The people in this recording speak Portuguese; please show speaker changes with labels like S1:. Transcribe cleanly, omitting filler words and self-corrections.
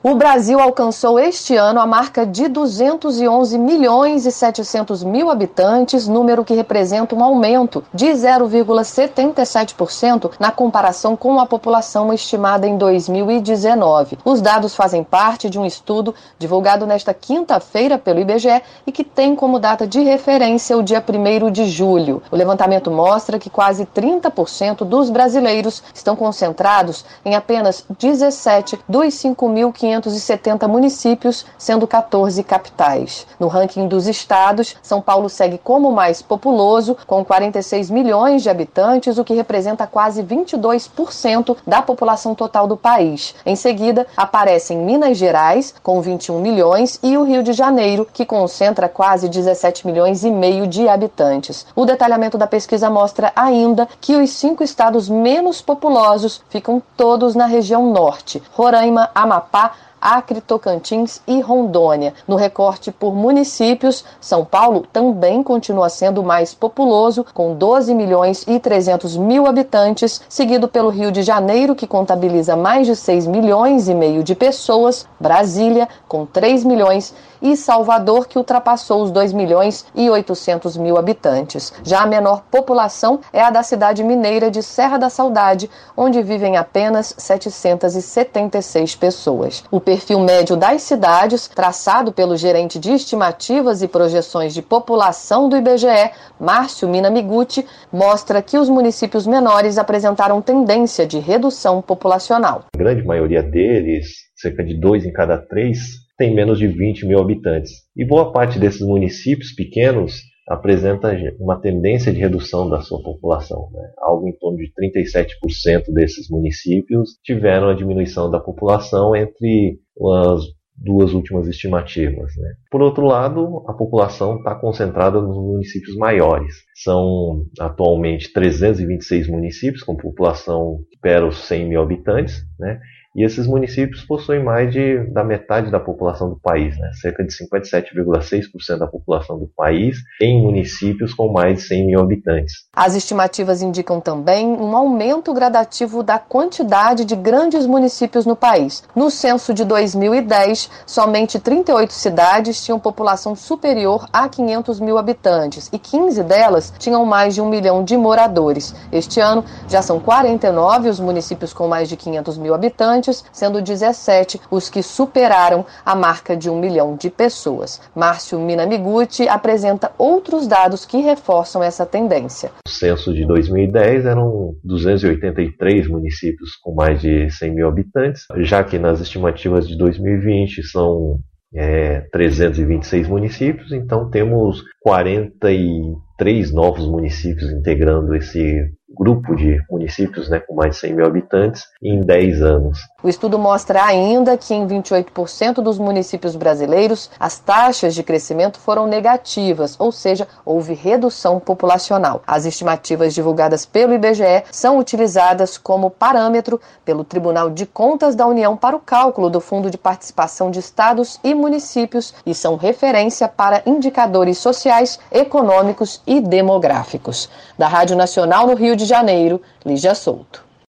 S1: O Brasil alcançou este ano a marca de 211 milhões e 700 mil habitantes, número que representa um aumento de 0,77% na comparação com a população estimada em 2019. Os dados fazem parte de um estudo divulgado nesta quinta-feira pelo IBGE e que tem como data de referência o dia 1º de julho. O levantamento mostra que quase 30% dos brasileiros estão concentrados em apenas 17 dos 5.570 municípios, sendo 14 capitais. No ranking dos estados, São Paulo segue como mais populoso, com 46 milhões de habitantes, o que representa quase 22% da população total do país. Em seguida, aparecem Minas Gerais, com 21 milhões, e o Rio de Janeiro, que concentra quase 17 milhões e meio de habitantes. O detalhamento da pesquisa mostra ainda que os 5 estados menos populosos ficam todos na região norte: Roraima, Amapá, Acre, Tocantins e Rondônia. No recorte por municípios, São Paulo também continua sendo o mais populoso, com 12 milhões e 300 mil habitantes, seguido pelo Rio de Janeiro, que contabiliza mais de 6 milhões e meio de pessoas, Brasília, com 3 milhões, e Salvador, que ultrapassou os 2 milhões e 800 mil habitantes. Já a menor população é a da cidade mineira de Serra da Saudade, onde vivem apenas 776 pessoas. O perfil médio das cidades, traçado pelo gerente de estimativas e projeções de população do IBGE, Márcio Minamiguchi, mostra que os municípios menores apresentaram tendência de redução populacional.
S2: A grande maioria deles, cerca de 2 em cada 3, tem menos de 20 mil habitantes. E boa parte desses municípios pequenos apresenta uma tendência de redução da sua população, né? Algo em torno de 37% desses municípios tiveram a diminuição da população entre as 2 últimas estimativas, né? Por outro lado, a população está concentrada nos municípios maiores. São atualmente 326 municípios com população que supera os 100 mil habitantes, né? E esses municípios possuem mais da metade da população do país, né? Cerca de 57,6% da população do país em municípios com mais de 100 mil habitantes.
S1: As estimativas indicam também um aumento gradativo da quantidade de grandes municípios no país. No censo de 2010, somente 38 cidades tinham população superior a 500 mil habitantes e 15 delas tinham mais de 1 milhão de moradores. Este ano, já são 49 os municípios com mais de 500 mil habitantes, sendo 17 os que superaram a marca de 1 milhão de pessoas. Márcio Minamiguchi apresenta outros dados que reforçam essa tendência.
S2: No censo de 2010 eram 283 municípios com mais de 100 mil habitantes, já que nas estimativas de 2020 são 326 municípios, então temos 43 novos municípios integrando esse grupo de municípios, né, com mais de 100 mil habitantes em 10 anos.
S1: O estudo mostra ainda que em 28% dos municípios brasileiros as taxas de crescimento foram negativas, ou seja, houve redução populacional. As estimativas divulgadas pelo IBGE são utilizadas como parâmetro pelo Tribunal de Contas da União para o cálculo do Fundo de Participação de Estados e Municípios e são referência para indicadores sociais, econômicos e demográficos. Da Rádio Nacional no Rio de Janeiro, Lígia Souto.